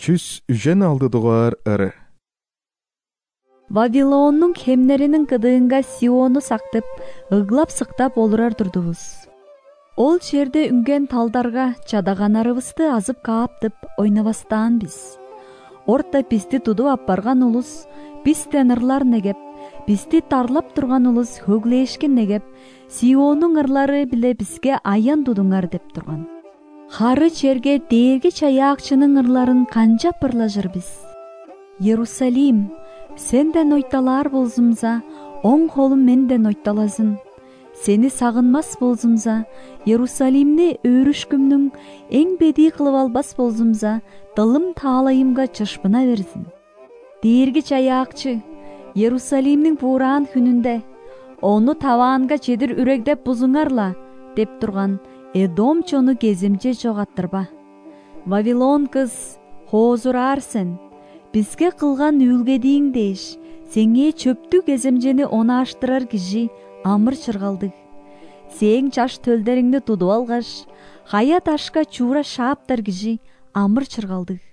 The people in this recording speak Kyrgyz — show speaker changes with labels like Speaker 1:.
Speaker 1: чүс үжен алды дугар ыры.
Speaker 2: Вавилоннун хемнеринин кыдыынга Сиону сактып, ыглап сыктап олурар турдубуз. Ол жерде үнген талдарга чадаганарыбызды азып кааптып ойнабастаан биз. Орта бизди тудуп аппарган улус бизден ырлар негеп, бизди тарлап турган улус хөглээшкен негеп, Сионун ырлары биле бизге аян тудуңар деп турган. Хары черге дээрги чаяакчынын ырларын канчап ырлажыр биз. Иерусалим, сенден ойталаар болсумза, оң колум менден ойталасын. Сени сагынмас болсумза, Иерусалимни өөрүшкүмнүн эң бедий кылып албас болсумза, дылым таалайымга чышпына берсин. Дээрги чаяакчы, Иерусалимдин бураан күнүндө ону табаанга чедир үрегдеп бузуңарла деп турган Эдом чону кезимче жогаттырба. Вавилон кыз, хоозураар сен, бизге кылганүүлгедиң деш, сеңе чөптү кеземжени онааштырар киши амыр чыргалдык. Сең чаш төлдериңди тудуп алгаш, кая ташка чуура шааптар киши амыр чыргалдык.